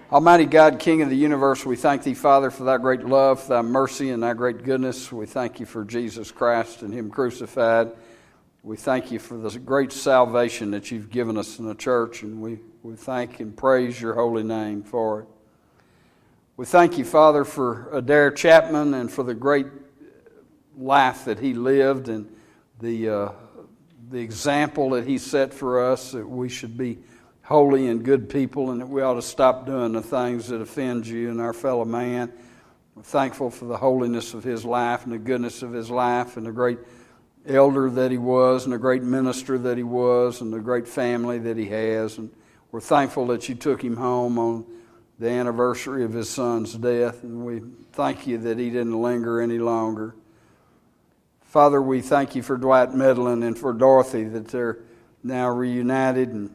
Almighty God, King of the universe, we thank Thee, Father, for Thy great love, Thy mercy, and Thy great goodness. We thank You for Jesus Christ and Him crucified. We thank You for the great salvation that You've given us in the church, and we thank and praise Your holy name for it. We thank You, Father, for Adair Chapman and for the great life that he lived and the example that he set for us, that we should be holy and good people, and that we ought to stop doing the things that offend You and our fellow man. We're thankful for the holiness of his life and the goodness of his life and the great elder that he was and the great minister that he was and the great family that he has. And we're thankful that You took him home on the anniversary of his son's death, and we thank You that he didn't linger any longer. Father, we thank You for Dwight Medlin and for Dorothy, that they're now reunited and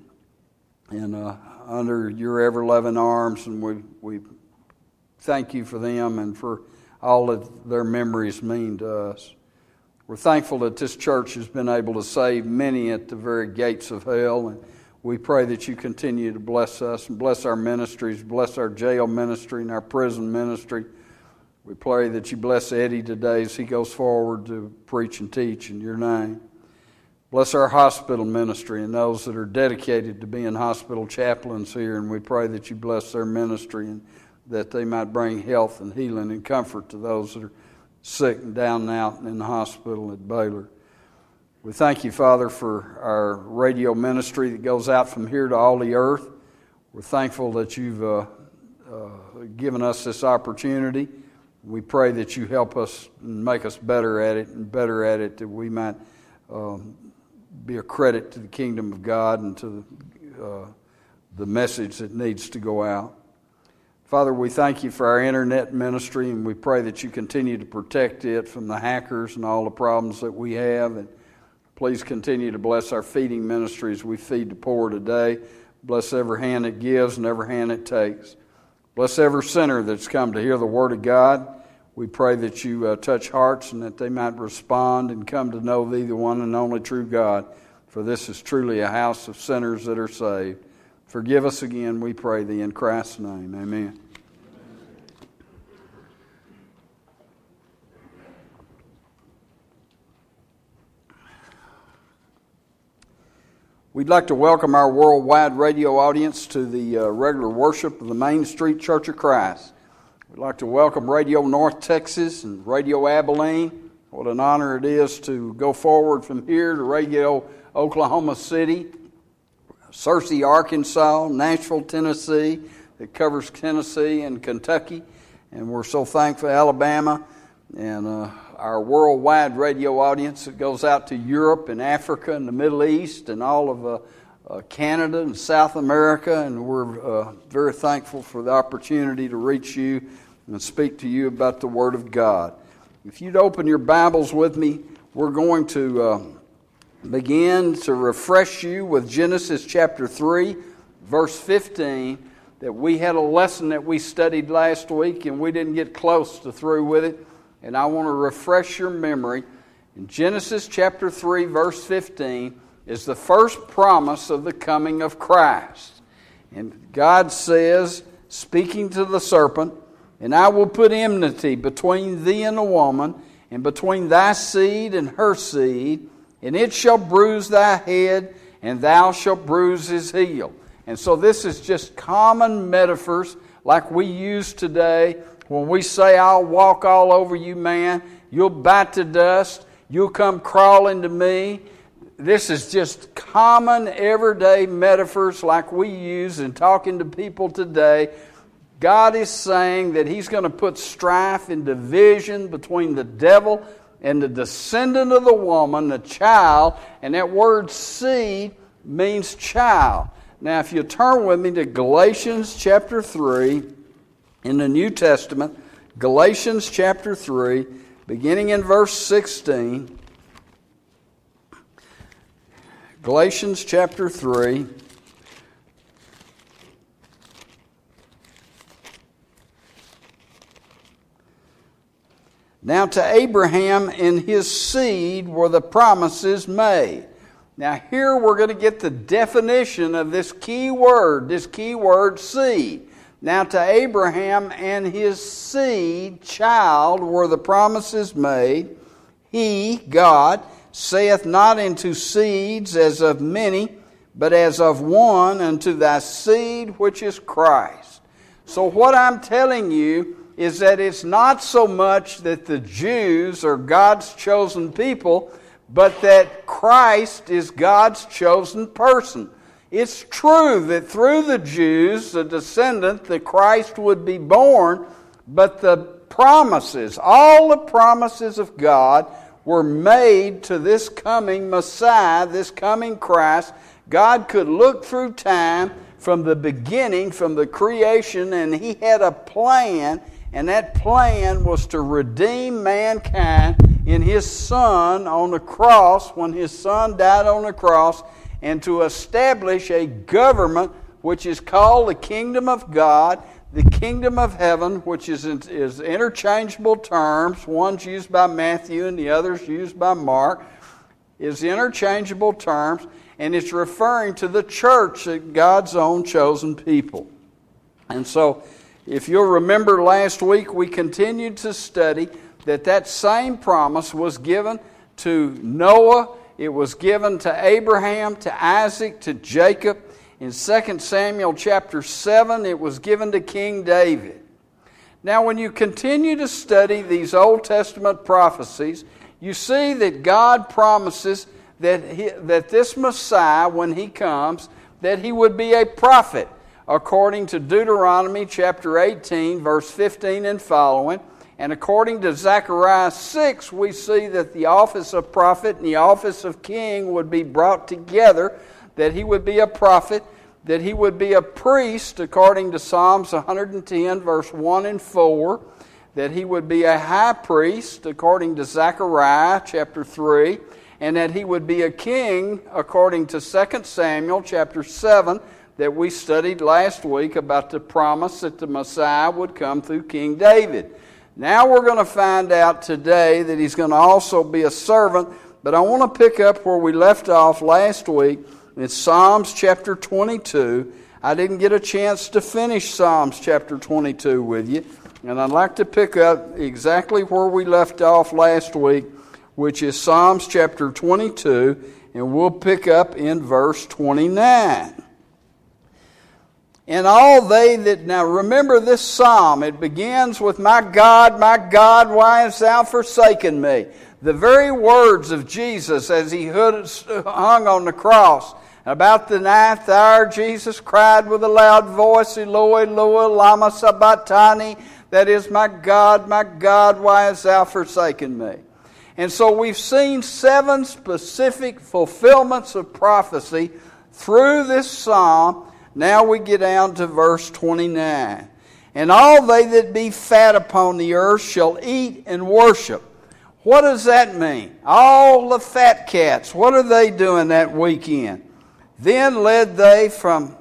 under Your ever-loving arms, and we thank You for them and for all that their memories mean to us. We're thankful that this church has been able to save many at the very gates of hell, and we pray that You continue to bless us and bless our ministries, bless our jail ministry and our prison ministry. We pray that You bless Eddie today as he goes forward to preach and teach in Your name. Bless our hospital ministry and those that are dedicated to being hospital chaplains here, and we pray that You bless their ministry and that they might bring health and healing and comfort to those that are sick and down and out in the hospital at Baylor. We thank You, Father, for our radio ministry that goes out from here to all the earth. We're thankful that You've given us this opportunity. We pray that You help us and make us better at it, that we might be a credit to the kingdom of God and to the message that needs to go out. Father, we thank You for our internet ministry, and we pray that You continue to protect it from the hackers and all the problems that we have. And please continue to bless our feeding ministry as we feed the poor today. Bless every hand that gives and every hand that takes. Bless every sinner that's come to hear the Word of God. We pray that You touch hearts and that they might respond and come to know Thee, the one and only true God. For this is truly a house of sinners that are saved. Forgive us again, we pray Thee, in Christ's name. Amen. We'd like to welcome our worldwide radio audience to the regular worship of the Main Street Church of Christ. We'd like to welcome Radio North Texas and Radio Abilene. What an honor it is to go forward from here to Radio Oklahoma City, Searcy, Arkansas, Nashville, Tennessee, that covers Tennessee and Kentucky. And we're so thankful, Alabama, and our worldwide radio audience that goes out to Europe and Africa and the Middle East and all of Canada and South America, and we're very thankful for the opportunity to reach you and speak to you about the Word of God. If you'd open your Bibles with me, we're going to begin to refresh you with Genesis chapter 3, verse 15, that we had a lesson that we studied last week and we didn't get close to through with it, and I want to refresh your memory. In Genesis chapter 3, verse 15, is the first promise of the coming of Christ. And God says, speaking to the serpent, "And I will put enmity between thee and the woman, and between thy seed and her seed, and it shall bruise thy head, and thou shalt bruise his heel." And so this is just common metaphors like we use today when we say, "I'll walk all over you, man. You'll bite to dust. You'll come crawling to me." This is just common everyday metaphors like we use in talking to people today. God is saying that He's going to put strife and division between the devil and the descendant of the woman, the child, and that word seed means child. Now, if you turn with me to Galatians chapter 3 in the New Testament, Galatians chapter 3, beginning in verse 16, Galatians chapter 3. Now to Abraham and his seed were the promises made. Now here we're going to get the definition of this key word seed. Now to Abraham and his seed, child, were the promises made. He, God, saith not unto seeds as of many, but as of one, unto thy seed, which is Christ. So what I'm telling you is that it's not so much that the Jews are God's chosen people, but that Christ is God's chosen person. It's true that through the Jews, the descendant, that Christ would be born, but the promises, all the promises of God were made to this coming Messiah, this coming Christ. God could look through time from the beginning, from the creation, and He had a plan, and that plan was to redeem mankind in His Son on the cross, when His Son died on the cross, and to establish a government which is called the kingdom of God, the kingdom of heaven, which is interchangeable terms. One's used by Matthew and the other's used by Mark, is interchangeable terms, and it's referring to the church, God's own chosen people. And so, if you'll remember last week, we continued to study that same promise was given to Noah. It was given to Abraham, to Isaac, to Jacob. In 2 Samuel chapter 7, it was given to King David. Now, when you continue to study these Old Testament prophecies, you see that God promises that this Messiah, when He comes, that He would be a prophet, according to Deuteronomy chapter 18, verse 15 and following. And according to Zechariah 6, we see that the office of prophet and the office of king would be brought together, that he would be a prophet, that he would be a priest, according to Psalms 110, verse 1 and 4, that he would be a high priest, according to Zechariah chapter 3, and that he would be a king, according to 2 Samuel chapter 7, that we studied last week about the promise that the Messiah would come through King David. Now we're going to find out today that He's going to also be a servant, but I want to pick up where we left off last week. It's Psalms chapter 22. I didn't get a chance to finish Psalms chapter 22 with you, and I'd like to pick up exactly where we left off last week, which is Psalms chapter 22, and we'll pick up in verse 29. And all they that... Now remember this psalm. It begins with, my God, why hast thou forsaken me? The very words of Jesus as He hung on the cross. About the ninth hour, Jesus cried with a loud voice, Eloi, Eloi, lama sabachthani. That is, my God, why hast thou forsaken me? And so we've seen 7 specific fulfillments of prophecy through this psalm. Now we get down to verse 29. And all they that be fat upon the earth shall eat and worship. What does that mean? All the fat cats, what are they doing that weekend? Then led they from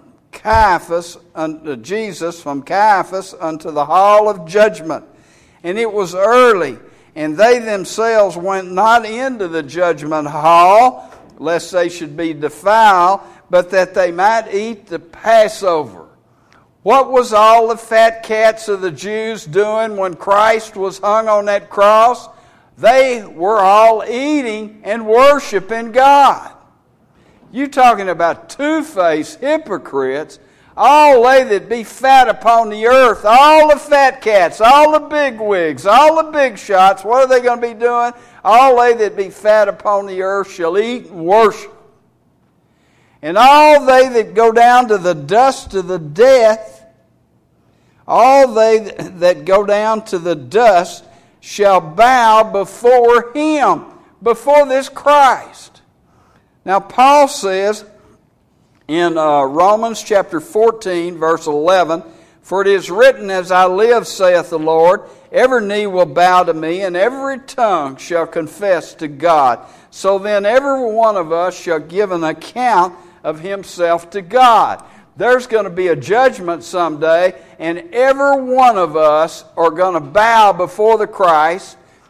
Jesus from Caiaphas unto the hall of judgment. And it was early, and they themselves went not into the judgment hall, lest they should be defiled, but that they might eat the Passover. What was all the fat cats of the Jews doing when Christ was hung on that cross? They were all eating and worshiping God. You talking about two-faced hypocrites. All they that be fat upon the earth, all the fat cats, all the big wigs, all the big shots, what are they going to be doing? All they that be fat upon the earth shall eat and worship. And all they that go down to the dust of the death, all they that go down to the dust shall bow before Him, before this Christ. Now Paul says in Romans chapter 14, verse 11, for it is written, as I live, saith the Lord, every knee will bow to me, and every tongue shall confess to God. So then every one of us shall give an account of himself to God. There's going to be a judgment someday, and every one of us are going to bow before the Christ,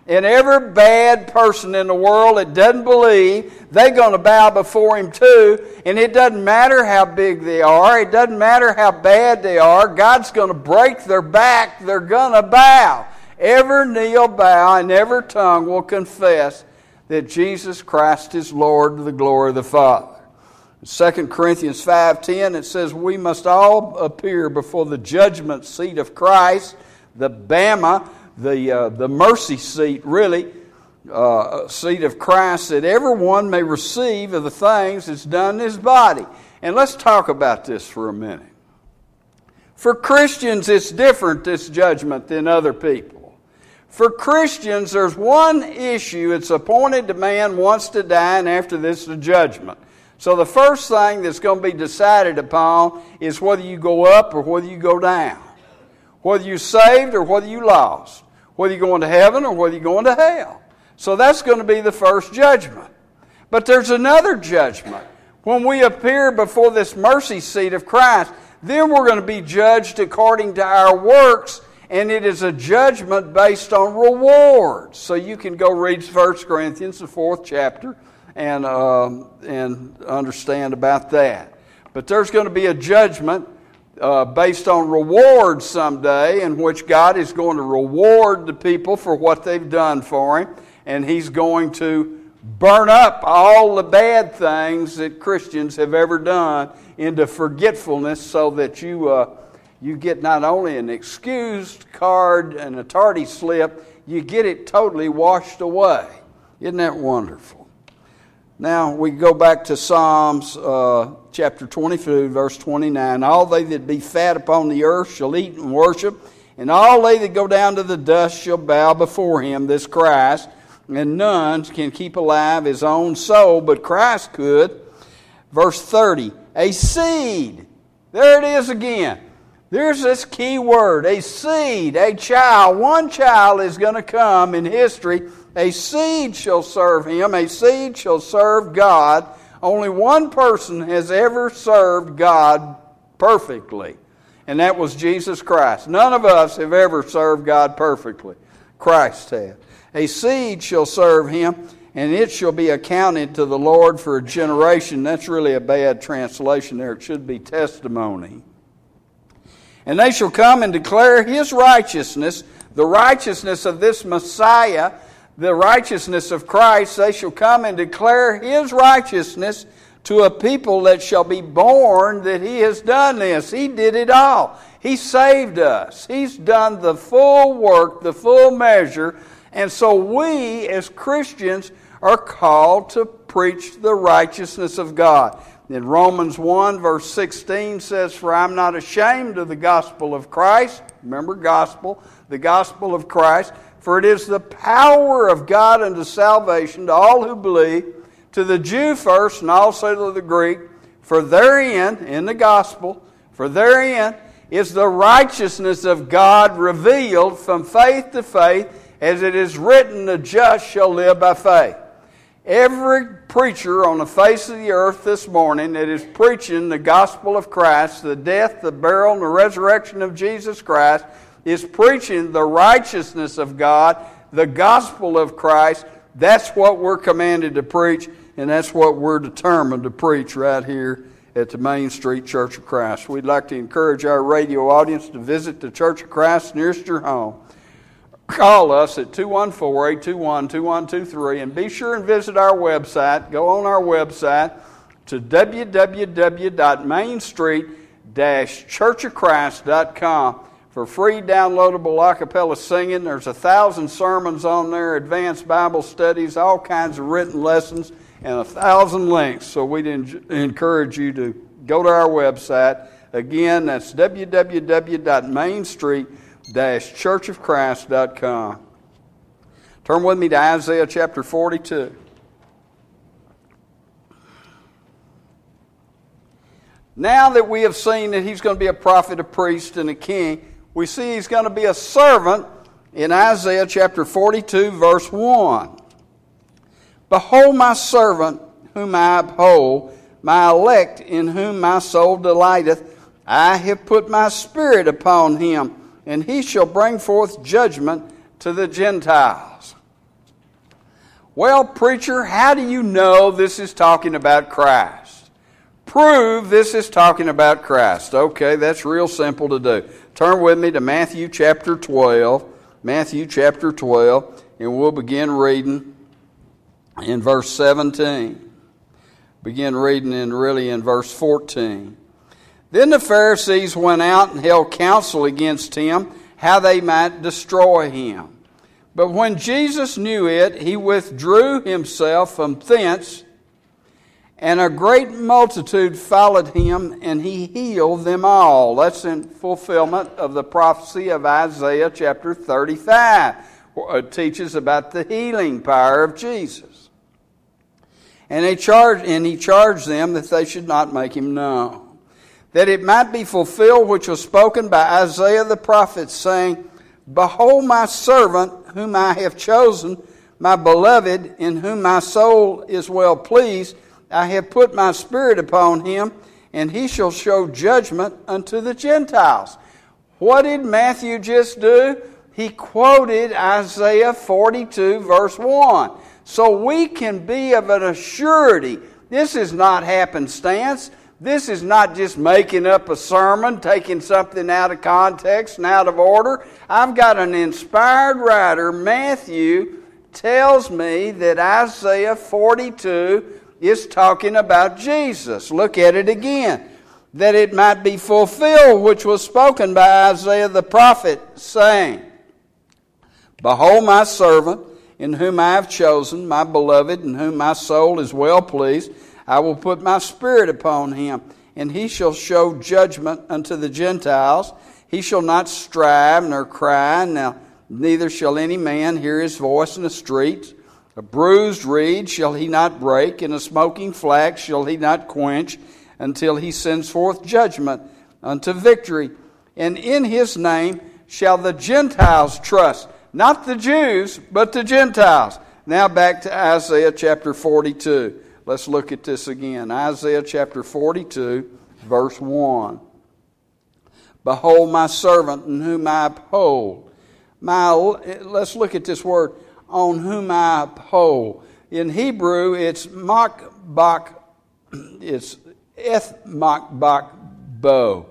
And every bad person in the world that doesn't believe, they're going to bow before Him too. And it doesn't matter how big they are. It doesn't matter how bad they are. God's going to break their back. They're going to bow. Every knee will bow and every tongue will confess that Jesus Christ is Lord to the glory of the Father. In 2 Corinthians 5:10, it says, we must all appear before the judgment seat of Christ, the Bama, the mercy seat, really, seat of Christ, that everyone may receive of the things that's done in His body. And let's talk about this for a minute. For Christians, it's different, this judgment, than other people. For Christians, there's one issue. It's appointed to man once to die, and after this, the judgment. So the first thing that's going to be decided upon is whether you go up or whether you go down. Whether you're saved or whether you lost. Whether you're going to heaven or whether you're going to hell. So that's going to be the first judgment. But there's another judgment. When we appear before this mercy seat of Christ, then we're going to be judged according to our works, and it is a judgment based on rewards. So you can go read 1 Corinthians, the 4th chapter, and understand about that. But there's going to be a judgment based on rewards someday, in which God is going to reward the people for what they've done for Him, and He's going to burn up all the bad things that Christians have ever done into forgetfulness, so that you get not only an excused card and a tardy slip, you get it totally washed away. Isn't that wonderful? Now, we go back to Psalms chapter 22, verse 29. All they that be fat upon the earth shall eat and worship, and all they that go down to the dust shall bow before Him, this Christ, and none can keep alive his own soul, but Christ could. Verse 30, a seed. There it is again. There's this key word, a seed, a child. One child is going to come in history. A seed shall serve Him. A seed shall serve God. Only one person has ever served God perfectly, and that was Jesus Christ. None of us have ever served God perfectly. Christ has. A seed shall serve Him, and it shall be accounted to the Lord for a generation. That's really a bad translation there. It should be testimony. And they shall come and declare His righteousness, the righteousness of this Messiah, the righteousness of Christ. They shall come and declare His righteousness to a people that shall be born, that He has done this. He did it all. He saved us. He's done the full work, the full measure. And so we, as Christians, are called to preach the righteousness of God. In Romans 1, verse 16 says, for I'm not ashamed of the gospel of Christ. Remember, gospel, the gospel of Christ. For it is the power of God unto salvation to all who believe, to the Jew first and also to the Greek. For therein, in the gospel, for therein is the righteousness of God revealed from faith to faith, as it is written, the just shall live by faith. Every preacher on the face of the earth this morning that is preaching the gospel of Christ, the death, the burial, and the resurrection of Jesus Christ, is preaching the righteousness of God, the gospel of Christ. That's what we're commanded to preach, and that's what we're determined to preach right here at the Main Street Church of Christ. We'd like to encourage our radio audience to visit the Church of Christ nearest your home. Call us at 214-821-2123, and be sure and visit our website. Go on our website to www.mainstreet-churchofchrist.com for free downloadable a cappella singing. There's 1,000 sermons on there, advanced Bible studies, all kinds of written lessons, and 1,000 links. So we'd encourage you to go to our website. Again, that's www.mainstreet-churchofchrist.com. Turn with me to Isaiah chapter 42. Now that we have seen that He's going to be a prophet, a priest, and a king, we see He's going to be a servant in Isaiah chapter 42, verse 1. Behold my servant whom I uphold, my elect in whom my soul delighteth. I have put my spirit upon him, and he shall bring forth judgment to the Gentiles. Well, preacher, how do you know this is talking about Christ? Prove this is talking about Christ. Okay, that's real simple to do. Turn with me to Matthew chapter 12. Matthew chapter 12, and we'll begin reading in verse 17. Begin reading in verse 14. Then the Pharisees went out and held counsel against him, how they might destroy him. But when Jesus knew it, he withdrew himself from thence, and a great multitude followed him, and he healed them all. That's in fulfillment of the prophecy of Isaiah chapter 35. It teaches about the healing power of Jesus. And he charged them that they should not make him known, that it might be fulfilled which was spoken by Isaiah the prophet, saying, Behold my servant, whom I have chosen, my beloved, in whom my soul is well pleased. I have put my spirit upon him, and he shall show judgment unto the Gentiles. What did Matthew just do? He quoted Isaiah 42, verse 1. So we can be of an assurity. This is not happenstance. This is not just making up a sermon, taking something out of context and out of order. I've got an inspired writer. Matthew tells me that Isaiah 42 is talking about Jesus. Look at it again. That it might be fulfilled which was spoken by Isaiah the prophet, saying, Behold my servant, in whom I have chosen, my beloved, in whom my soul is well pleased. I will put my spirit upon him, and he shall show judgment unto the Gentiles. He shall not strive nor cry, neither shall any man hear his voice in the streets. A bruised reed shall he not break, and a smoking flax shall he not quench, until he sends forth judgment unto victory. And in his name shall the Gentiles trust. Not the Jews, but the Gentiles. Now back to Isaiah chapter 42. Let's look at this again. Isaiah chapter 42, verse 1. Behold my servant, in whom I uphold. Let's look at this word, on whom I uphold. In Hebrew, it's makbak, it's ethmakbak bo.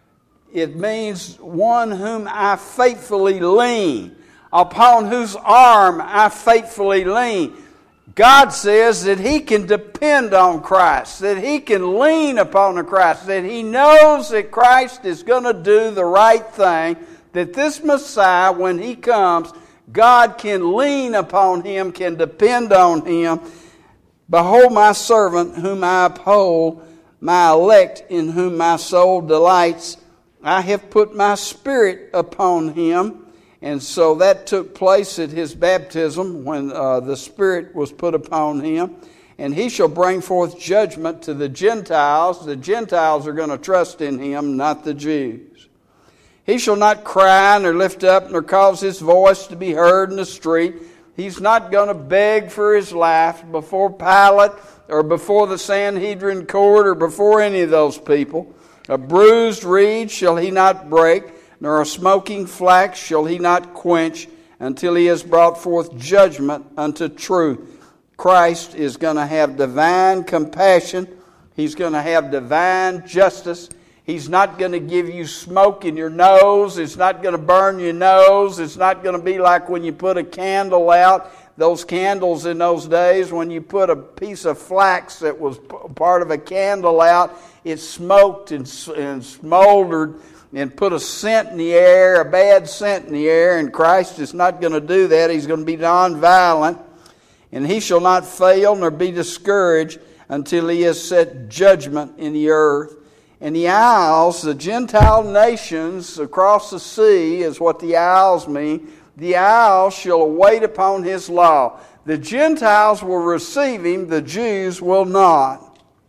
It means one whom I faithfully lean, upon whose arm I faithfully lean. God says that he can depend on Christ, that he can lean upon the Christ, that he knows that Christ is going to do the right thing, that this Messiah, when he comes, God can lean upon him, can depend on him. Behold my servant, whom I uphold, my elect, in whom my soul delights. I have put my spirit upon him. And so that took place at his baptism when the Spirit was put upon him. And he shall bring forth judgment to the Gentiles. The Gentiles are going to trust in him, not the Jews. He shall not cry nor lift up nor cause his voice to be heard in the street. He's not going to beg for his life before Pilate or before the Sanhedrin court or before any of those people. A bruised reed shall he not break, nor a smoking flax shall he not quench, until he has brought forth judgment unto truth. Christ is going to have divine compassion. He's going to have divine justice. He's not going to give you smoke in your nose. It's not going to burn your nose. It's not going to be like when you put a candle out. Those candles in those days, when you put a piece of flax that was part of a candle out, it smoked and smoldered and put a scent in the air, a bad scent in the air, and Christ is not going to do that. He's going to be nonviolent, and he shall not fail nor be discouraged until he has set judgment in the earth. And the isles, the Gentile nations across the sea is what the isles mean. The isles shall await upon his law. The Gentiles will receive him, the Jews will not.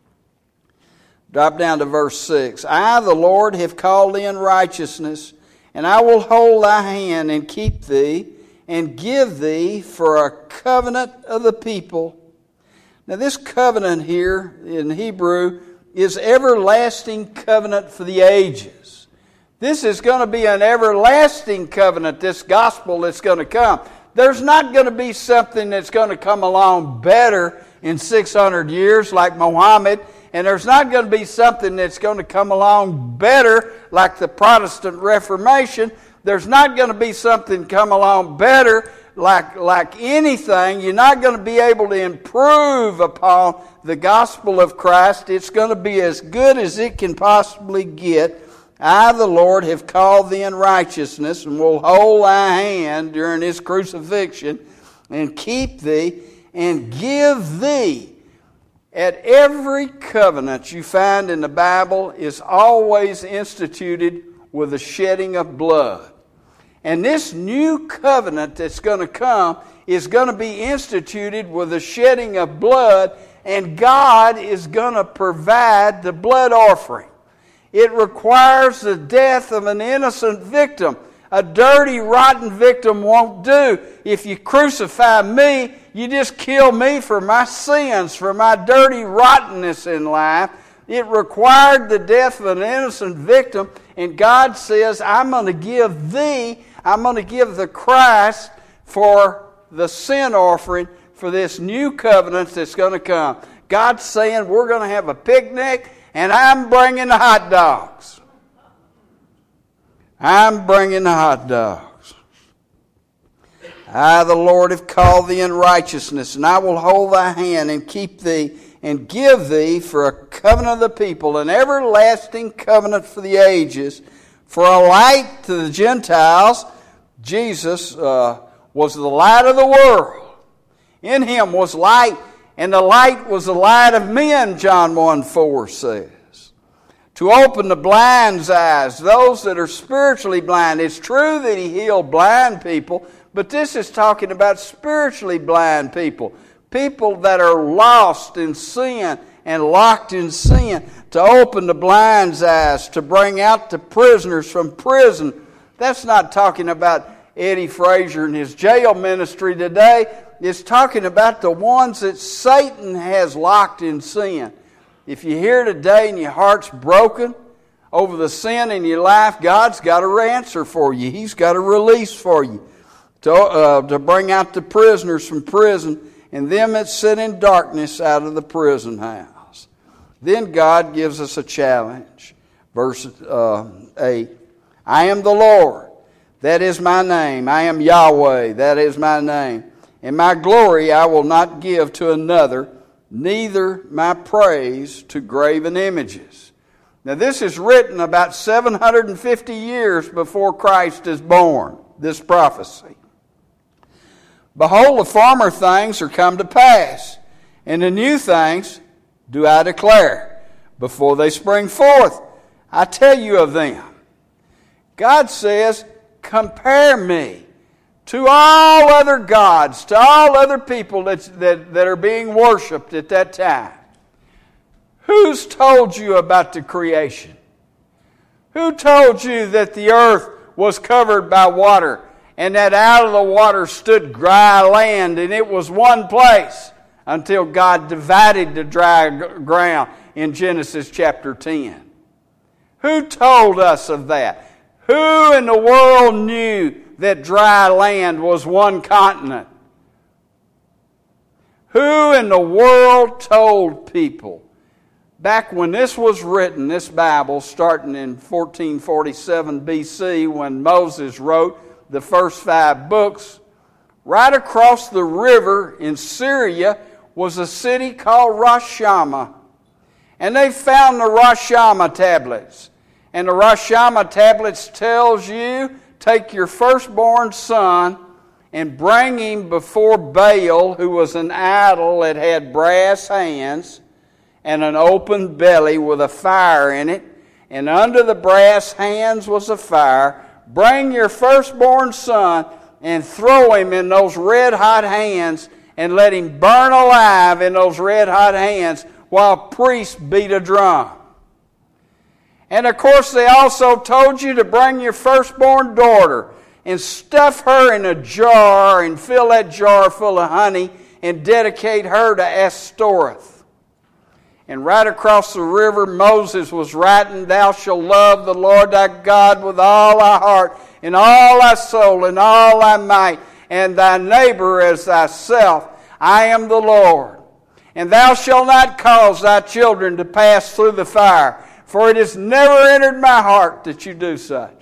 Drop down to verse 6. I, the Lord, have called thee in righteousness, and I will hold thy hand and keep thee, and give thee for a covenant of the people. Now this covenant here in Hebrew is everlasting covenant for the ages. This is going to be an everlasting covenant, this gospel that's going to come. There's not going to be something that's going to come along better in 600 years like Muhammad, and there's not going to be something that's going to come along better like the Protestant Reformation. There's not going to be something come along better like anything. You're not going to be able to improve upon the gospel of Christ. It's going to be as good as it can possibly get. I, the Lord, have called thee in righteousness, and will hold thy hand during his crucifixion, and keep thee, and give thee. At every covenant you find in the Bible is always instituted with the shedding of blood. And this new covenant that's going to come is going to be instituted with the shedding of blood, and God is going to provide the blood offering. It requires the death of an innocent victim. A dirty, rotten victim won't do. If you crucify me, you just kill me for my sins, for my dirty rottenness in life. It required the death of an innocent victim, and God says, I'm going to give the Christ for the sin offering for this new covenant that's going to come. God's saying, we're going to have a picnic, and I'm bringing the hot dogs. I'm bringing the hot dogs. I, the Lord, have called thee in righteousness, and I will hold thy hand and keep thee and give thee for a covenant of the people, an everlasting covenant for the ages, for a light to the Gentiles. Jesus was the light of the world. In him was light, and the light was the light of men, John 1:4 says. To open the blind's eyes, those that are spiritually blind. It's true that he healed blind people, but this is talking about spiritually blind people. People that are lost in sin and locked in sin. To open the blind's eyes, to bring out the prisoners from prison. That's not talking about Eddie Frazier and his jail ministry today. It's talking about the ones that Satan has locked in sin. If you're here today and your heart's broken over the sin in your life, God's got an answer for you. He's got a release for you to bring out the prisoners from prison and them that sit in darkness out of the prison house. Then God gives us a challenge. Verse 8. I am the Lord, that is my name. I am Yahweh, that is my name. And my glory I will not give to another, neither my praise to graven images. Now this is written about 750 years before Christ is born, this prophecy. Behold, the former things are come to pass, and the new things do I declare. Before they spring forth, I tell you of them. God says, compare me to all other gods, to all other people that are being worshipped at that time. Who's told you about the creation? Who told you that the earth was covered by water and that out of the water stood dry land, and it was one place until God divided the dry ground in Genesis chapter 10? Who told us of that? Who in the world knew that dry land was one continent? Who in the world told people? Back when this was written, this Bible, starting in 1447 BC, when Moses wrote the first 5 books, right across the river in Syria was a city called Rosh Hashanah. And they found the Rosh Hashanah tablets. And the Rosh Hashanah tablets tells you, take your firstborn son and bring him before Baal, who was an idol that had brass hands and an open belly with a fire in it. And under the brass hands was a fire. Bring your firstborn son and throw him in those red-hot hands and let him burn alive in those red-hot hands while priests beat a drum. And of course they also told you to bring your firstborn daughter and stuff her in a jar and fill that jar full of honey and dedicate her to Ashtoreth. And right across the river, Moses was writing, thou shalt love the Lord thy God with all thy heart and all thy soul and all thy might, and thy neighbor as thyself. I am the Lord. And thou shalt not cause thy children to pass through the fire, for it has never entered my heart that you do such.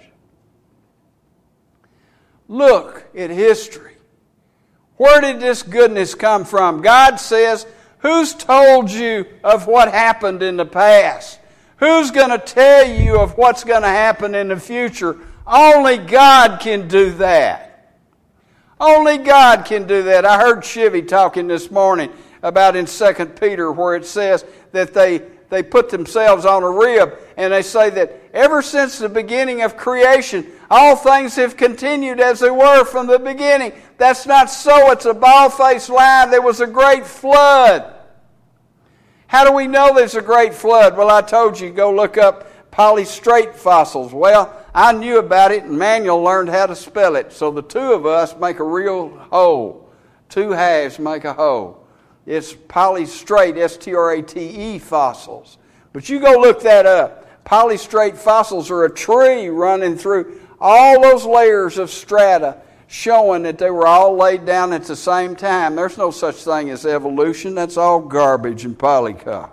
Look at history. Where did this goodness come from? God says, who's told you of what happened in the past? Who's going to tell you of what's going to happen in the future? Only God can do that. Only God can do that. I heard Chivy talking this morning about in 2 Peter where it says that they put themselves on a rib and they say that ever since the beginning of creation, all things have continued as they were from the beginning. That's not so. It's a bald-faced lie. There was a great flood. How do we know there's a great flood? Well, I told you, go look up polystrate fossils. Well, I knew about it, and Manuel learned how to spell it. So the two of us make a real whole. Two halves make a whole. It's polystrate, S-T-R-A-T-E fossils. But you go look that up. Polystrate fossils are a tree running through all those layers of strata, showing that they were all laid down at the same time. There's no such thing as evolution. That's all garbage and polycotton.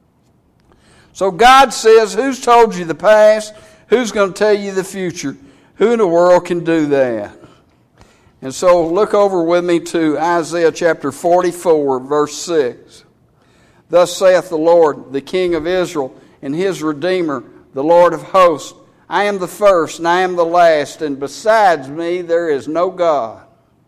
So God says, who's told you the past? Who's going to tell you the future? Who in the world can do that? And so look over with me to Isaiah chapter 44, verse 6. Thus saith the Lord, the King of Israel, and his Redeemer, the Lord of hosts, I am the first, and I am the last, and besides me there is no God.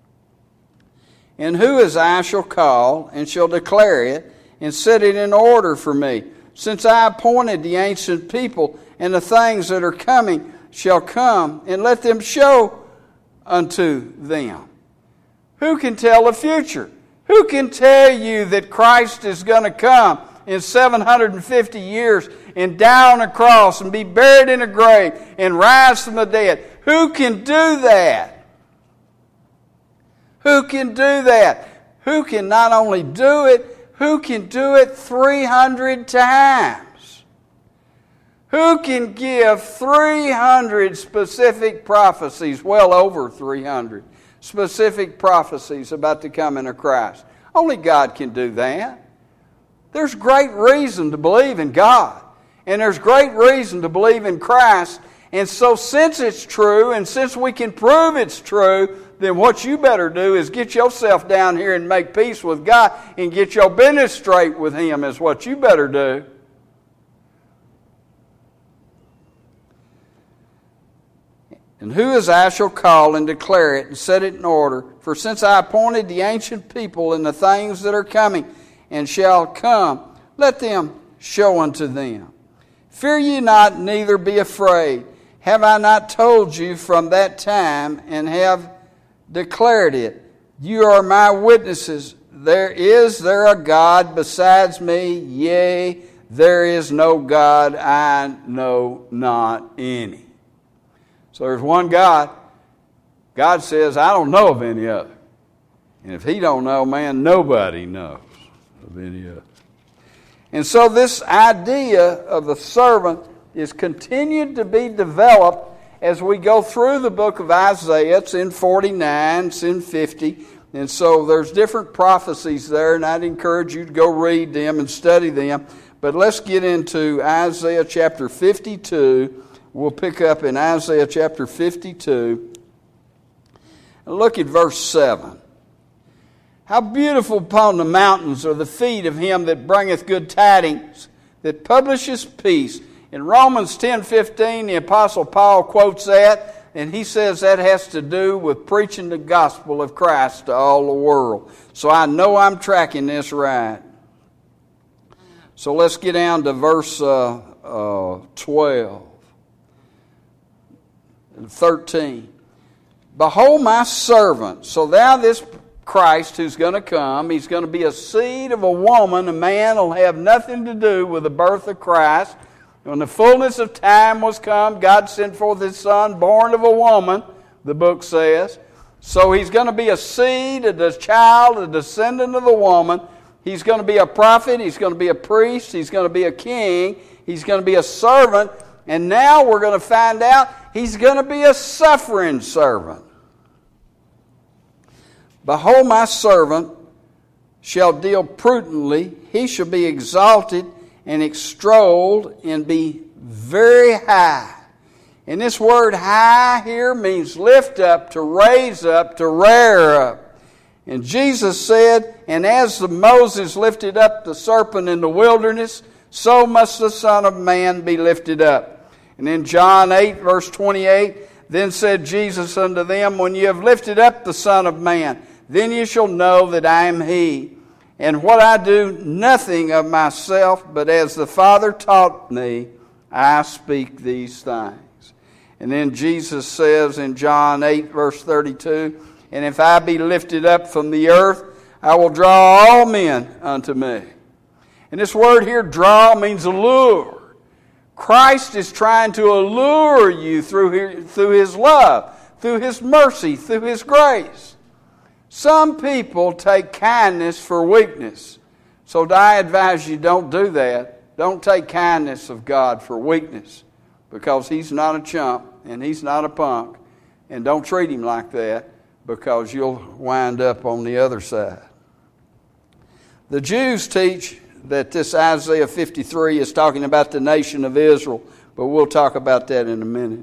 And who as I shall call, and shall declare it, and set it in order for me? Since I appointed the ancient people, and the things that are coming shall come, and let them show unto them. Who can tell the future? Who can tell you that Christ is going to come in 750 years and die on a cross and be buried in a grave and rise from the dead? Who can do that? Who can do that? Who can not only do it, who can do it 300 times? Who can give 300 specific prophecies, well over 300 specific prophecies about the coming of Christ? Only God can do that. There's great reason to believe in God, and there's great reason to believe in Christ. And so since it's true, and since we can prove it's true, then what you better do is get yourself down here and make peace with God and get your business straight with Him is what you better do. And who as I shall call and declare it and set it in order? For since I appointed the ancient people and the things that are coming and shall come, let them show unto them. Fear ye not, neither be afraid. Have I not told you from that time and have declared it? You are my witnesses. Is there a God besides me? Yea, there is no God, I know not any. So there's one God. God says, I don't know of any other. And if He don't know, man, nobody knows of any other. And so this idea of the servant is continued to be developed as we go through the book of Isaiah. It's in 49, it's in 50. And so there's different prophecies there, and I'd encourage you to go read them and study them. But let's get into Isaiah chapter 52. We'll pick up in Isaiah chapter 52. And look at verse 7. How beautiful upon the mountains are the feet of him that bringeth good tidings, that publisheth peace. In Romans 10:15, the Apostle Paul quotes that, and he says that has to do with preaching the gospel of Christ to all the world. So I know I'm tracking this right. So let's get down to verse 12. 13. Behold my servant. So now this Christ who's going to come, he's going to be a seed of a woman. A man will have nothing to do with the birth of Christ. When the fullness of time was come, God sent forth His Son, born of a woman, the book says. So he's going to be a seed, a child, a descendant of the woman. He's going to be a prophet. He's going to be a priest. He's going to be a king. He's going to be a servant. And now we're going to find out he's going to be a suffering servant. Behold, my servant shall deal prudently. He shall be exalted and extolled and be very high. And this word high here means lift up, to raise up, to rear up. And Jesus said, and as Moses lifted up the serpent in the wilderness, so must the Son of Man be lifted up. And in John 8, verse 28, then said Jesus unto them, when ye have lifted up the Son of Man, then ye shall know that I am He. And what I do, nothing of myself, but as the Father taught me, I speak these things. And then Jesus says in John 8, verse 32, and if I be lifted up from the earth, I will draw all men unto me. And this word here, draw, means allure. Christ is trying to allure you through His love, through His mercy, through His grace. Some people take kindness for weakness. So I advise you, don't do that. Don't take kindness of God for weakness, because He's not a chump and He's not a punk. And don't treat Him like that, because you'll wind up on the other side. The Jews teach that this Isaiah 53 is talking about the nation of Israel, but we'll talk about that in a minute.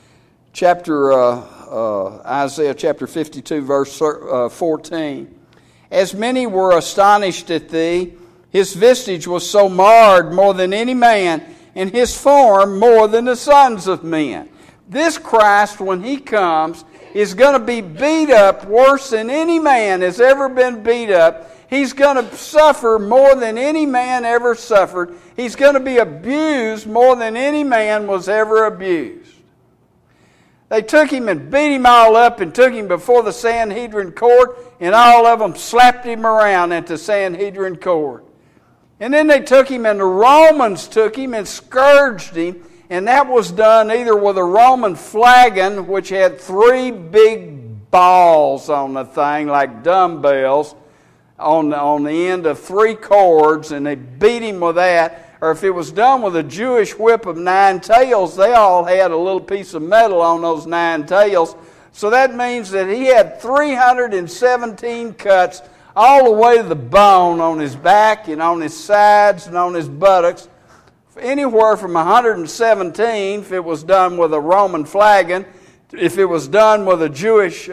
Isaiah chapter 52, verse 14. As many were astonished at thee, his visage was so marred more than any man, and his form more than the sons of men. This Christ, when He comes, is going to be beat up worse than any man has ever been beat up. He's going to suffer more than any man ever suffered. He's going to be abused more than any man was ever abused. They took Him and beat Him all up and took Him before the Sanhedrin court, and all of them slapped Him around at the Sanhedrin court. And then they took Him, and the Romans took Him and scourged Him, and that was done either with a Roman flagon, which had 3 big balls on the thing, like dumbbells, on the end of 3 cords, and they beat Him with that. Or if it was done with a Jewish whip of 9 tails, they all had a little piece of metal on those 9 tails. So that means that He had 317 cuts all the way to the bone on His back and on His sides and on His buttocks. Anywhere from 117 if it was done with a Roman flagon. If it was done with a Jewish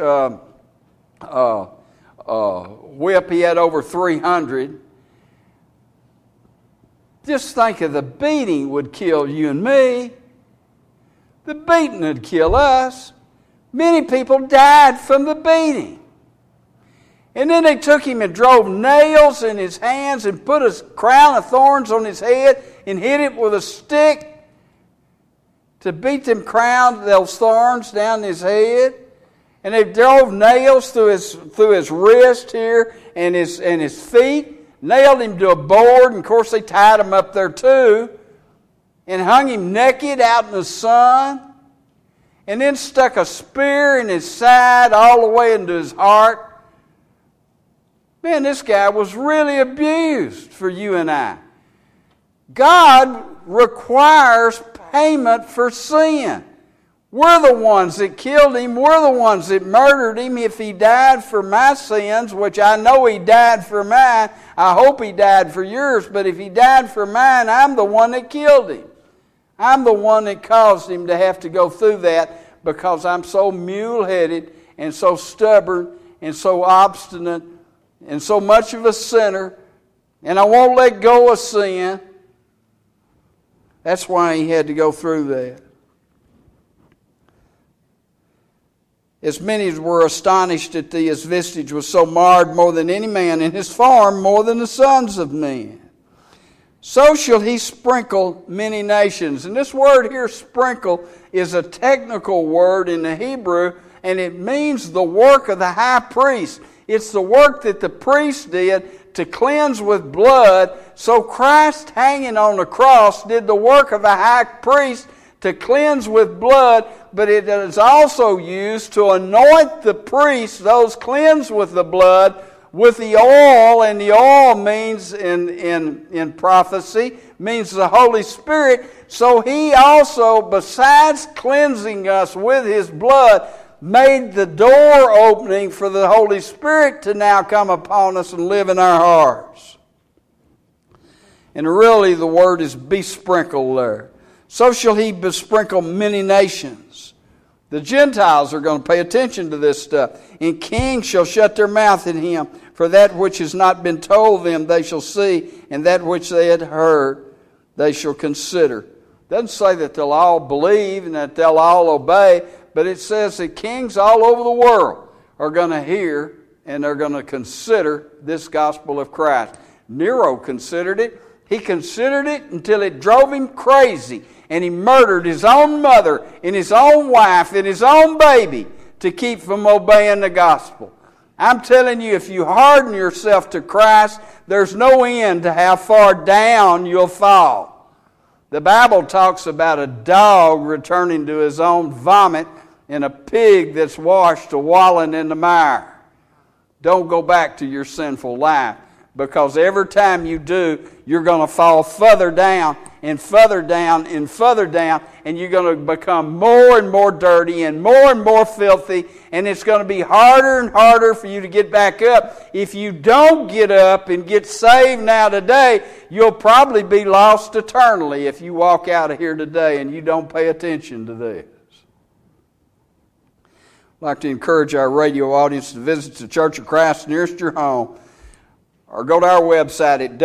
whip, he had over 300. Just think of the beating would kill you and me. The beating would kill us. Many people died from the beating. And then they took Him and drove nails in His hands and put a crown of thorns on His head and hit it with a stick to beat those thorns down His head. And they drove nails through his wrist here and his feet, nailed Him to a board, and of course they tied Him up there too, and hung Him naked out in the sun, and then stuck a spear in His side all the way into His heart. Man, this guy was really abused for you and I. God requires payment for sin. We're the ones that killed Him. We're the ones that murdered Him. If He died for my sins, which I know He died for mine, I hope He died for yours, but if He died for mine, I'm the one that killed Him. I'm the one that caused Him to have to go through that, because I'm so mule-headed and so stubborn and so obstinate and so much of a sinner, and I won't let go of sin. That's why He had to go through that. As many as were astonished at thee, his visage was so marred more than any man, and his form more than the sons of men. So shall He sprinkle many nations. And this word here, sprinkle, is a technical word in the Hebrew, and it means the work of the high priest. It's the work that the priest did to cleanse with blood. So Christ hanging on the cross did the work of a high priest to cleanse with blood, but it is also used to anoint the priests, those cleansed with the blood, with the oil. And the oil means, in prophecy, means the Holy Spirit. So He also, besides cleansing us with His blood, made the door opening for the Holy Spirit to now come upon us and live in our hearts. And really the word is besprinkle there. So shall he besprinkle many nations. The Gentiles are going to pay attention to this stuff. And kings shall shut their mouth at him, for that which has not been told them they shall see, and that which they had heard they shall consider. It doesn't say that they'll all believe and that they'll all obey, but it says that kings all over the world are going to hear and they're going to consider this gospel of Christ. Nero considered it. He considered it until it drove him crazy. And he murdered his own mother and his own wife and his own baby to keep from obeying the gospel. I'm telling you, if you harden yourself to Christ, there's no end to how far down you'll fall. The Bible talks about a dog returning to his own vomit and a pig that's washed wallowing in the mire. Don't go back to your sinful life, because every time you do, you're going to fall further down and further down and further down, and you're going to become more and more dirty and more filthy, and it's going to be harder and harder for you to get back up. If you don't get up and get saved now today, you'll probably be lost eternally if you walk out of here today and you don't pay attention to this. I'd like to encourage our radio audience to visit the Church of Christ nearest your home, or go to our website at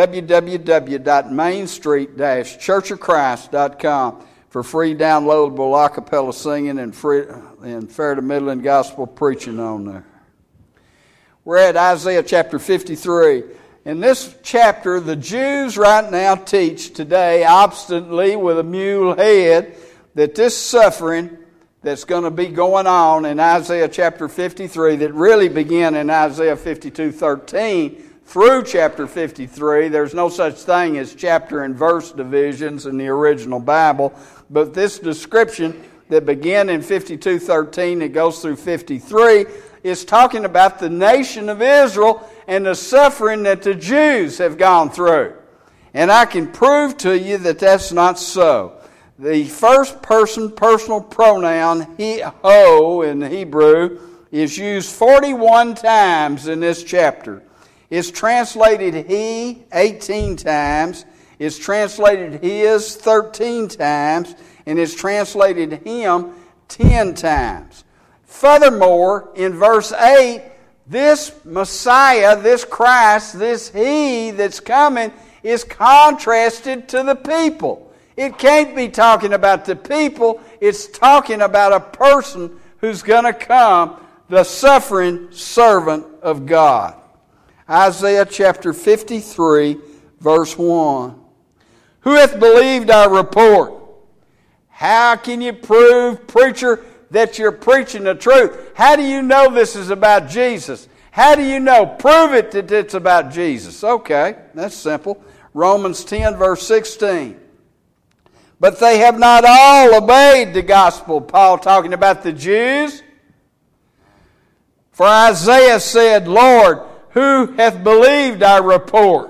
www.mainstreet-churchofchrist.com for free downloadable a cappella singing and fair to middling gospel preaching on there. We're at Isaiah chapter 53. In this chapter, the Jews right now teach today obstinately with a mule head that this suffering that's going to be going on in Isaiah chapter 53 that really began in Isaiah 52:13 through chapter 53. There's no such thing as chapter and verse divisions in the original Bible, but this description that began in 52:13 that goes through 53 is talking about the nation of Israel and the suffering that the Jews have gone through. And I can prove to you that that's not so. The first person personal pronoun, ho in Hebrew, is used 41 times in this chapter. It's translated he 18 times, it's translated his 13 times, and it's translated him 10 times. Furthermore, in verse 8, this Messiah, this Christ, this he that's coming is contrasted to the people. It can't be talking about the people, it's talking about a person who's going to come, the suffering servant of God. Isaiah chapter 53, verse 1. Who hath believed our report? How can you prove, preacher, that you're preaching the truth? How do you know this is about Jesus? How do you know? Prove it that it's about Jesus. Okay, that's simple. Romans 10, verse 16. But they have not all obeyed the gospel. Paul talking about the Jews. For Isaiah said, Lord, who hath believed our report?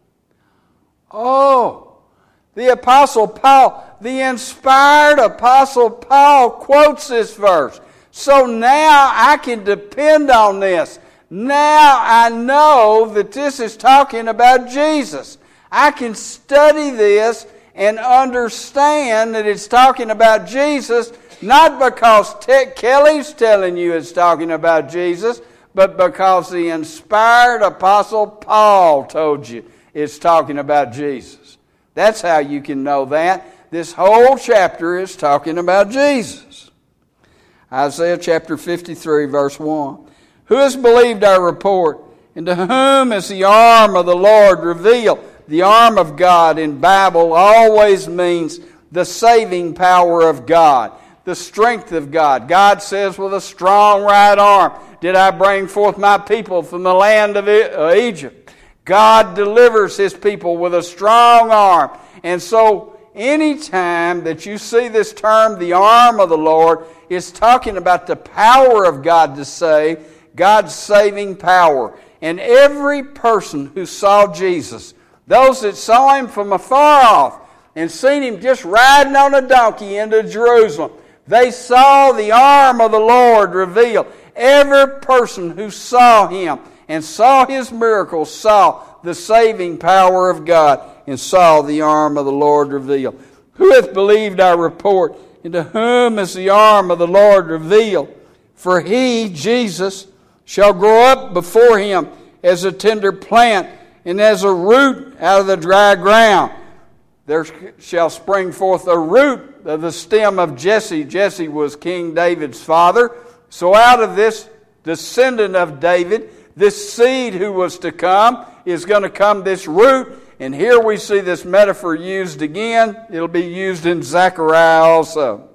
Oh, the Apostle Paul, the inspired Apostle Paul quotes this verse. So now I can depend on this. Now I know that this is talking about Jesus. I can study this and understand that it's talking about Jesus, not because Kelly's telling you it's talking about Jesus, but because the inspired Apostle Paul told you it's talking about Jesus. That's how you can know that. This whole chapter is talking about Jesus. Isaiah chapter 53, verse 1. Who has believed our report? And to whom is the arm of the Lord revealed? The arm of God in Bible always means the saving power of God, the strength of God. God says, with a strong right arm did I bring forth my people from the land of Egypt. God delivers His people with a strong arm. And so anytime that you see this term, the arm of the Lord, it's talking about the power of God to save, God's saving power. And every person who saw Jesus, those that saw Him from afar off and seen Him just riding on a donkey into Jerusalem, They saw the arm of the Lord revealed. Every person who saw him and saw his miracles saw the saving power of God and saw the arm of the Lord revealed. Who hath believed our report, and to whom is the arm of the Lord revealed? For he, Jesus, shall grow up before him as a tender plant, and as a root out of the dry ground. There shall spring forth a root of the stem of Jesse. Jesse was King David's father. So out of this descendant of David, this seed who was to come, is going to come this root. And here we see this metaphor used again. It'll be used in Zechariah also.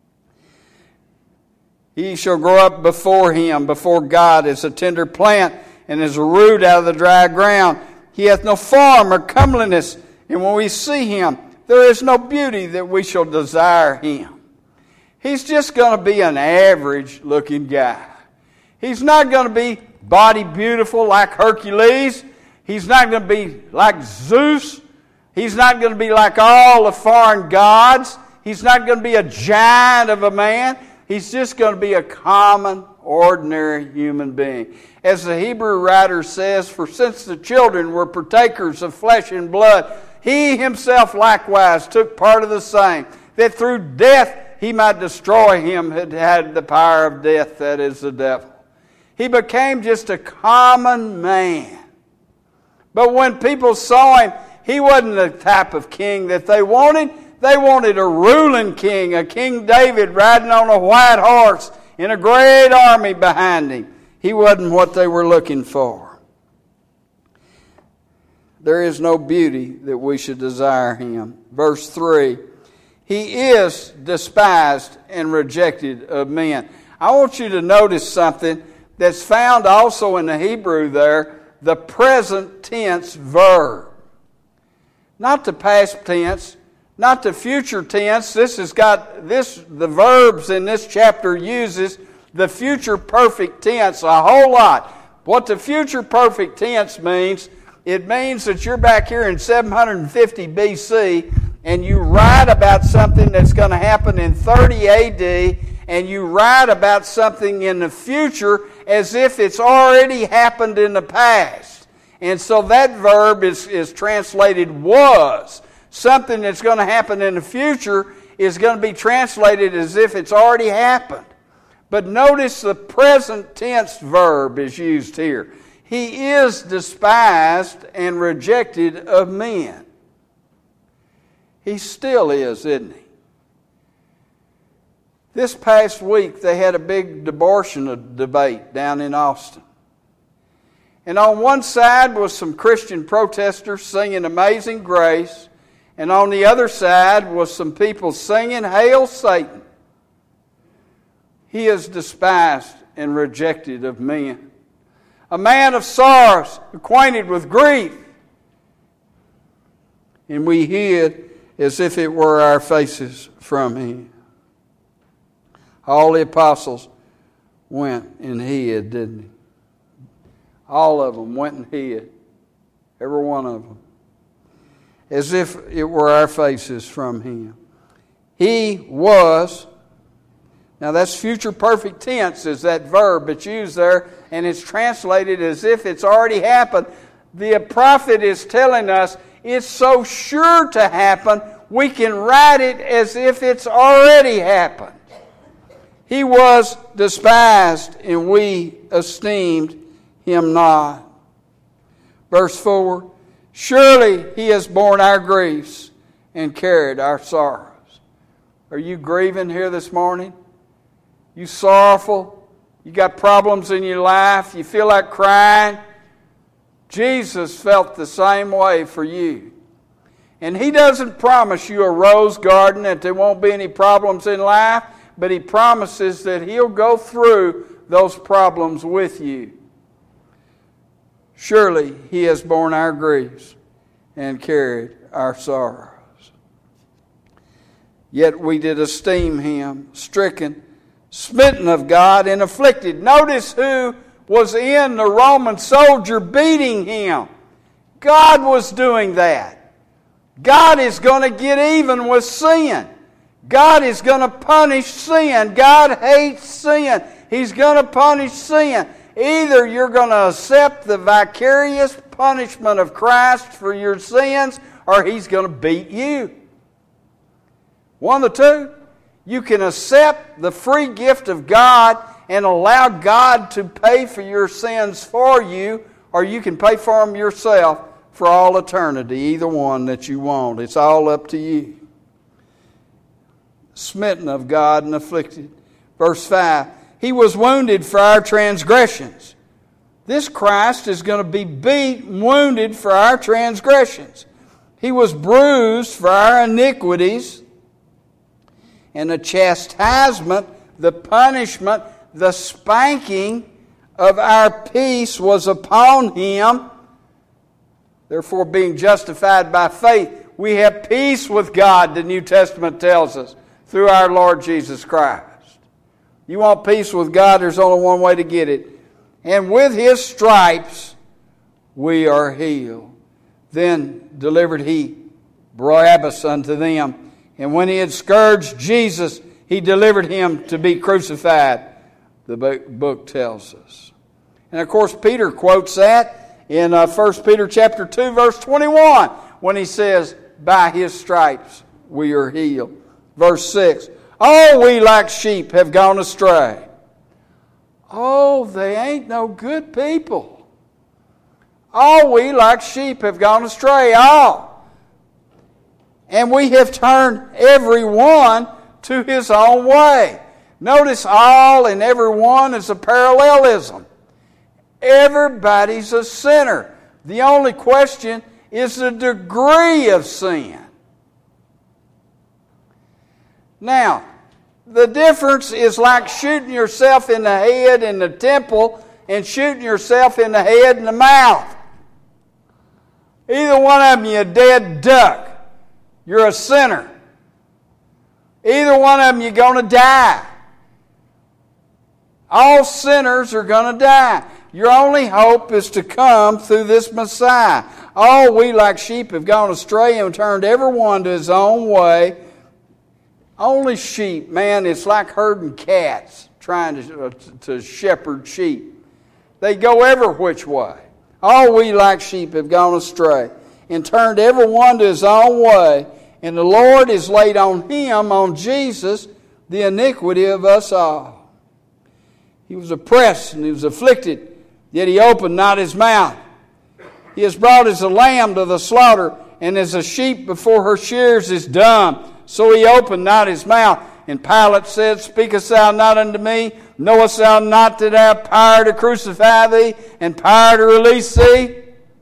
He shall grow up before him, before God, as a tender plant, and as a root out of the dry ground. He hath no form or comeliness, and when we see him, there is no beauty that we shall desire him. He's just going to be an average-looking guy. He's not going to be body beautiful like Hercules. He's not going to be like Zeus. He's not going to be like all the foreign gods. He's not going to be a giant of a man. He's just going to be a common, ordinary human being. As the Hebrew writer says, for since the children were partakers of flesh and blood, he himself likewise took part of the same, that through death he might destroy him that had the power of death, that is the devil. He became just a common man. But when people saw him, he wasn't the type of king that they wanted. They wanted a ruling king, a King David riding on a white horse and a great army behind him. He wasn't what they were looking for. There is no beauty that we should desire him. Verse 3, he is despised and rejected of men. I want you to notice something that's found also in the Hebrew there, the present tense verb. Not the past tense, not the future tense. The verbs in this chapter uses the future perfect tense a whole lot. What the future perfect tense means, it means that you're back here in 750 BC and you write about something that's going to happen in 30 AD, and you write about something in the future as if it's already happened in the past. And so that verb is translated was. Something that's going to happen in the future is going to be translated as if it's already happened. But notice the present tense verb is used here. He is despised and rejected of men. He still is, isn't he? This past week they had a big abortion debate down in Austin. And on one side was some Christian protesters singing Amazing Grace, and on the other side was some people singing Hail Satan. He is despised and rejected of men. A man of sorrows, acquainted with grief. And we hid as if it were our faces from him. All the apostles went and hid, didn't they? All of them went and hid. Every one of them. As if it were our faces from him. He was. Now that's future perfect tense is that verb that's used there, and it's translated as if it's already happened. The prophet is telling us it's so sure to happen, we can write it as if it's already happened. He was despised, and we esteemed him not. Verse 4, surely he has borne our griefs and carried our sorrows. Are you grieving here this morning? You sorrowful? You got problems in your life? You feel like crying? Jesus felt the same way for you. And he doesn't promise you a rose garden that there won't be any problems in life, but he promises that he'll go through those problems with you. Surely he has borne our griefs and carried our sorrows. Yet we did esteem him stricken, smitten of God, and afflicted. Notice who was in the Roman soldier beating him. God was doing that. God is going to get even with sin. God is going to punish sin. God hates sin. He's going to punish sin. Either you're going to accept the vicarious punishment of Christ for your sins, or He's going to beat you. One of the two. You can accept the free gift of God and allow God to pay for your sins for you, or you can pay for them yourself for all eternity, either one that you want. It's all up to you. Smitten of God and afflicted. Verse 5, He was wounded for our transgressions. This Christ is going to be beat and wounded for our transgressions. He was bruised for our iniquities, and the chastisement, the punishment, the spanking of our peace was upon Him. Therefore, being justified by faith, we have peace with God, the New Testament tells us, through our Lord Jesus Christ. You want peace with God, there's only one way to get it. And with His stripes we are healed. Then delivered He Barabbas unto them. And when He had scourged Jesus, He delivered Him to be crucified, the book tells us. And of course, Peter quotes that in 1 Peter chapter 2, verse 21, when he says, by His stripes we are healed. Verse 6, all we like sheep have gone astray. Oh, they ain't no good people. All we like sheep have gone astray, all. And we have turned every one to his own way. Notice all and every one is a parallelism. Everybody's a sinner. The only question is the degree of sin. Now, the difference is like shooting yourself in the head in the temple and shooting yourself in the head in the mouth. Either one of them, you're a dead duck. You're a sinner. Either one of them, you're going to die. All sinners are going to die. Your only hope is to come through this Messiah. All we like sheep have gone astray and turned every one to his own way. Only sheep, man, it's like herding cats trying to shepherd sheep. They go every which way. All we like sheep have gone astray and turned every one to his own way. And the Lord has laid on Him, on Jesus, the iniquity of us all. He was oppressed and He was afflicted, yet He opened not His mouth. He is brought as a lamb to the slaughter, and as a sheep before her shears is dumb. So He opened not His mouth. And Pilate said, speakest thou not unto me? Knowest thou not that I have power to crucify thee, and power to release thee?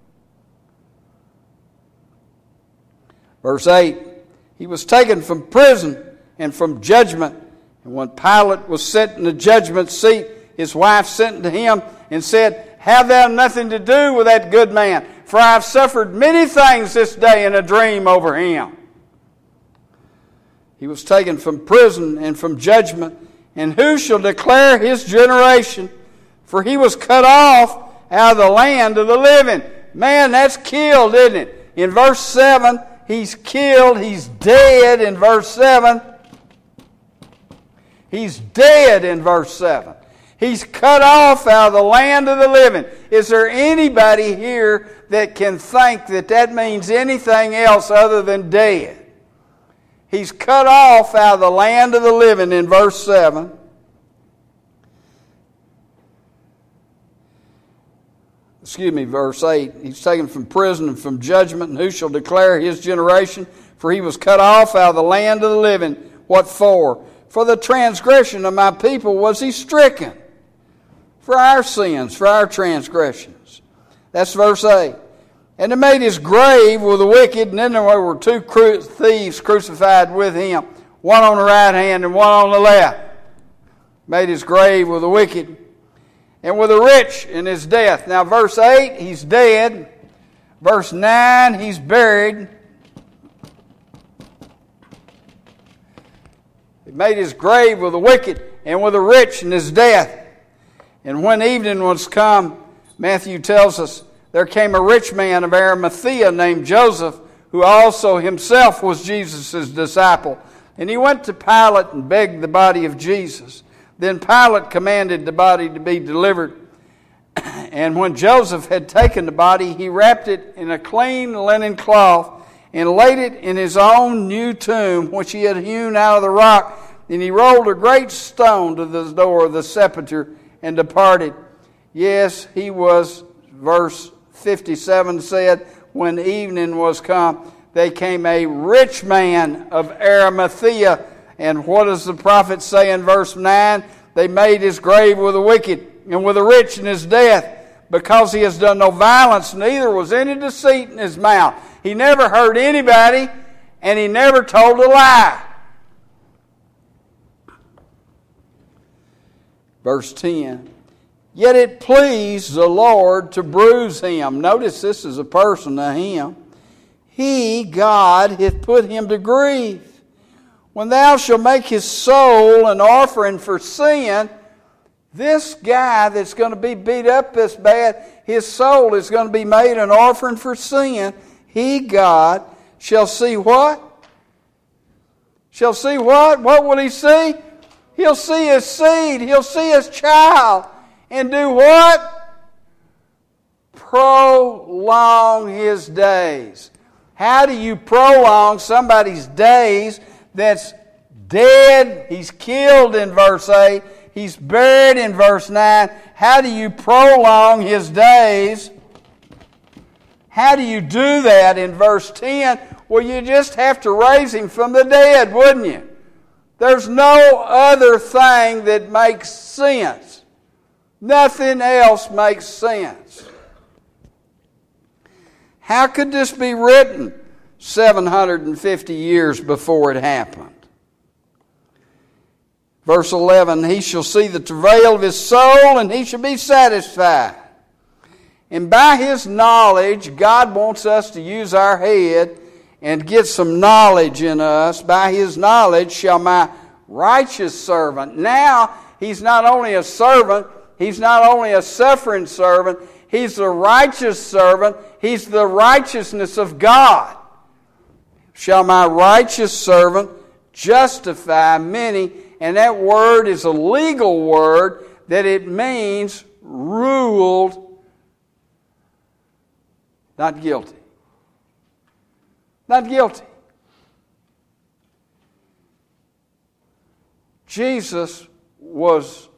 Verse 8, He was taken from prison and from judgment. And when Pilate was set in the judgment seat, his wife sent to him and said, have thou nothing to do with that good man, for I have suffered many things this day in a dream over him. He was taken from prison and from judgment. And who shall declare his generation? For he was cut off out of the land of the living. Man, that's killed, isn't it? In verse 7, he's killed. He's dead in verse 7. He's dead in verse 7. He's cut off out of the land of the living. Is there anybody here that can think that that means anything else other than dead? He's cut off out of the land of the living in verse 7. Verse 8. He's taken from prison and from judgment, and who shall declare his generation? For he was cut off out of the land of the living. What for? For the transgression of my people was he stricken. For our sins, for our transgressions. That's verse 8. And they made his grave with the wicked, and then there were two thieves crucified with him, one on the right hand and one on the left. Made his grave with the wicked, and with the rich in his death. Now verse 8, he's dead. Verse 9, he's buried. He made his grave with the wicked and with the rich in his death. And when evening was come, Matthew tells us, there came a rich man of Arimathea named Joseph, who also himself was Jesus' disciple. And he went to Pilate and begged the body of Jesus. Then Pilate commanded the body to be delivered. And when Joseph had taken the body, he wrapped it in a clean linen cloth and laid it in his own new tomb, which he had hewn out of the rock. And he rolled a great stone to the door of the sepulchre and departed. Yes, he was, verse 57 said, when evening was come, they came a rich man of Arimathea. And what does the prophet say in verse 9? They made his grave with the wicked and with the rich in his death, because he has done no violence, neither was any deceit in his mouth. He never hurt anybody, and he never told a lie. Verse 10. Yet it pleased the Lord to bruise him. Notice this is a person, a him. He, God, hath put him to grief. When thou shalt make his soul an offering for sin, this guy that's going to be beat up this bad, his soul is going to be made an offering for sin. He, God, shall see what? Shall see what? What will he see? He'll see his seed. He'll see his child. And do what? Prolong his days. How do you prolong somebody's days that's dead? He's killed in verse 8. He's buried in verse 9. How do you prolong his days? How do you do that in verse 10? Well, you just have to raise him from the dead, wouldn't you? There's no other thing that makes sense. Nothing else makes sense. How could this be written 750 years before it happened? Verse 11, he shall see the travail of his soul, and he shall be satisfied. And by his knowledge, God wants us to use our head and get some knowledge in us. By his knowledge shall my righteous servant. Now, he's not only a servant, he's not only a suffering servant, he's the righteous servant. He's the righteousness of God. Shall my righteous servant justify many? And that word is a legal word that it means ruled, not guilty. Not guilty. Jesus was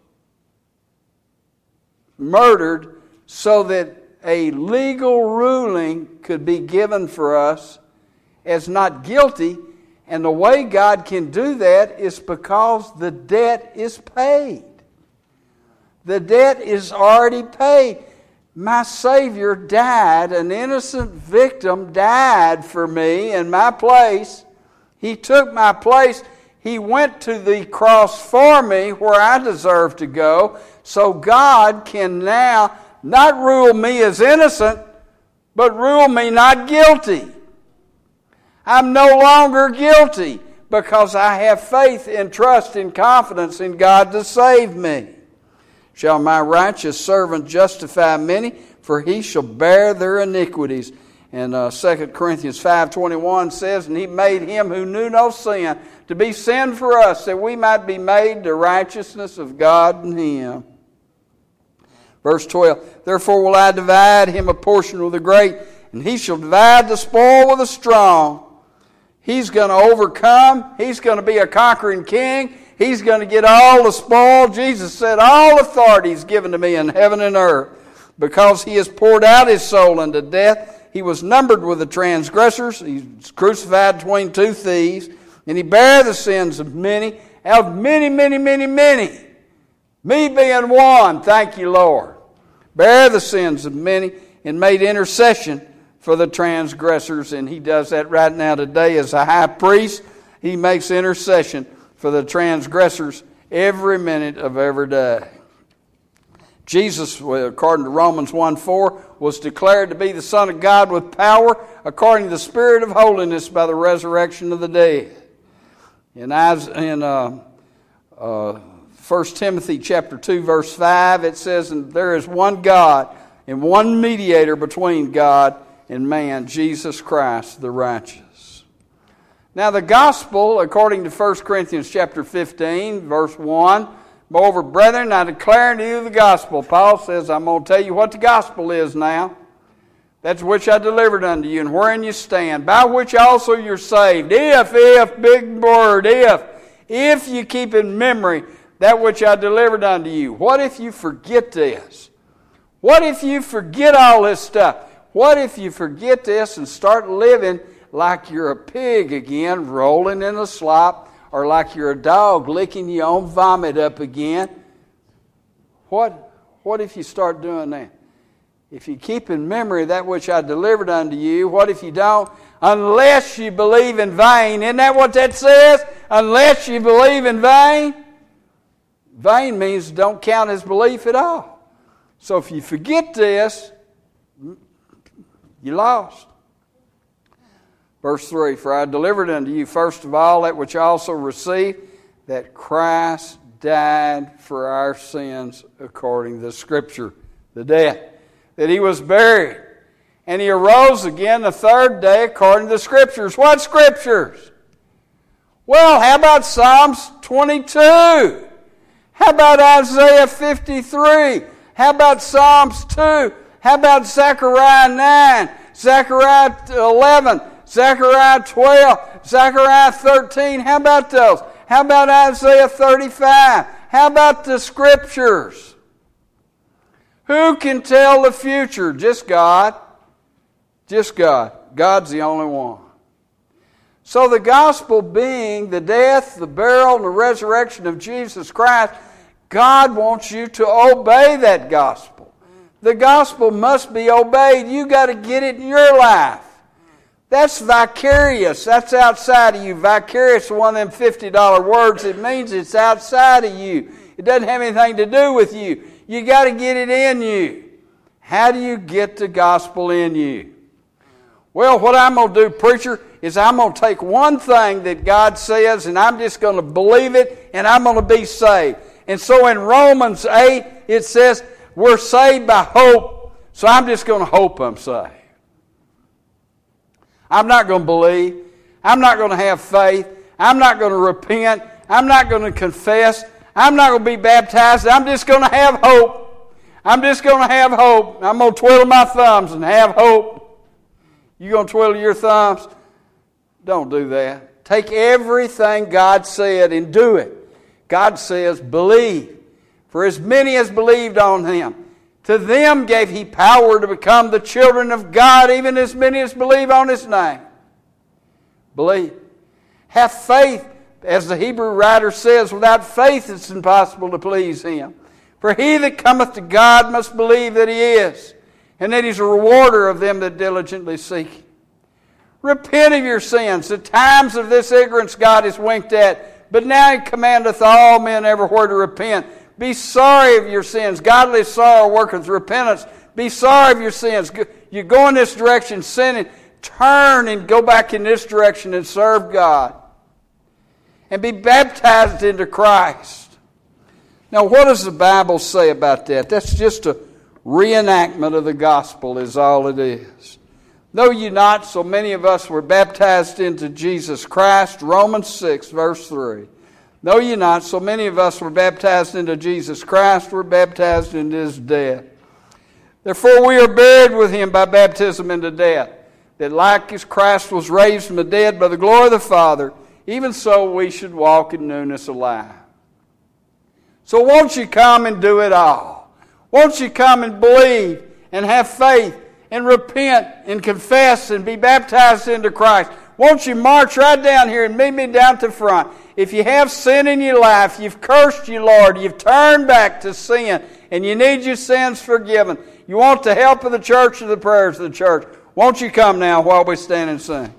murdered so that a legal ruling could be given for us as not guilty. And the way God can do that is because the debt is paid. The debt is already paid. My Savior died, an innocent victim died for me in my place. He took my place. He went to the cross for me where I deserve to go. So God can now not rule me as innocent, but rule me not guilty. I'm no longer guilty because I have faith and trust and confidence in God to save me. Shall my righteous servant justify many? For he shall bear their iniquities. And 2 Corinthians 5:21 says, and he made him who knew no sin to be sin for us, that we might be made the righteousness of God in him. Verse 12, therefore will I divide him a portion with the great, and he shall divide the spoil with the strong. He's going to overcome. He's going to be a conquering king. He's going to get all the spoil. Jesus said, all authority is given to me in heaven and earth. Because he has poured out his soul unto death, he was numbered with the transgressors. He was crucified between two thieves. And he bare the sins of many, out of many, many, many, many. Me being one, thank you, Lord. Bare the sins of many and made intercession for the transgressors. And he does that right now today as a high priest. He makes intercession for the transgressors every minute of every day. Jesus, according to Romans 1:4, was declared to be the Son of God with power according to the Spirit of holiness by the resurrection of the dead. In 1 Timothy chapter 2, verse 5, it says, and there is one God and one mediator between God and man, Jesus Christ the righteous. Now the gospel, according to 1 Corinthians chapter 15, verse 1, moreover, brethren, I declare unto you the gospel. Paul says, I'm going to tell you what the gospel is now. That's which I delivered unto you, and wherein you stand, by which also you're saved. If, big word, if you keep in memory that which I delivered unto you. What if you forget this? What if you forget all this stuff? What if you forget this and start living like you're a pig again, rolling in the slop, or like you're a dog licking your own vomit up again? What if you start doing that? If you keep in memory that which I delivered unto you, what if you don't? Unless you believe in vain. Isn't that what that says? Unless you believe in vain. Vain means don't count as belief at all. So if you forget this, you lost. Verse 3, for I delivered unto you first of all that which I also received, that Christ died for our sins according to the Scripture, the death. That he was buried, and he arose again the third day according to the Scriptures. What Scriptures? Well, how about Psalms 22? How about Isaiah 53? How about Psalms 2? How about Zechariah 9? Zechariah 11? Zechariah 12? Zechariah 13? How about those? How about Isaiah 35? How about the Scriptures? Who can tell the future? Just God. Just God. God's the only one. So the gospel being the death, the burial, and the resurrection of Jesus Christ, God wants you to obey that gospel. The gospel must be obeyed. You got to get it in your life. That's vicarious. That's outside of you. Vicarious is one of them $50 words. It means it's outside of you. It doesn't have anything to do with you. You got to get it in you. How do you get the gospel in you? Well, what I'm going to do, preacher, is I'm going to take one thing that God says and I'm just going to believe it and I'm going to be saved. And so in Romans 8, it says we're saved by hope. So I'm just going to hope I'm saved. I'm not going to believe. I'm not going to have faith. I'm not going to repent. I'm not going to confess. I'm not going to be baptized. I'm just going to have hope. I'm just going to have hope. I'm going to twiddle my thumbs and have hope. You going to twiddle your thumbs? Don't do that. Take everything God said and do it. God says, believe. For as many as believed on Him, to them gave He power to become the children of God, even as many as believe on His name. Believe. Have faith. As the Hebrew writer says, without faith it's impossible to please Him. For he that cometh to God must believe that He is, and that He's a rewarder of them that diligently seek Him. Repent of your sins. The times of this ignorance God has winked at, but now He commandeth all men everywhere to repent. Be sorry of your sins. Godly sorrow worketh repentance. Be sorry of your sins. You go in this direction, sinning. Turn and go back in this direction and serve God. And be baptized into Christ. Now, what does the Bible say about that? That's just a reenactment of the gospel is all it is. Know ye not, so many of us were baptized into Jesus Christ. Romans 6, verse 3. Know ye not, so many of us were baptized into Jesus Christ, were baptized into His death. Therefore we are buried with Him by baptism into death, that like as Christ was raised from the dead by the glory of the Father, even so we should walk in newness of life. So won't you come and do it all? Won't you come and believe and have faith and repent and confess and be baptized into Christ? Won't you march right down here and meet me down to front? If you have sin in your life, you've cursed you, Lord, you've turned back to sin, and you need your sins forgiven, you want the help of the church or the prayers of the church, won't you come now while we stand and sing?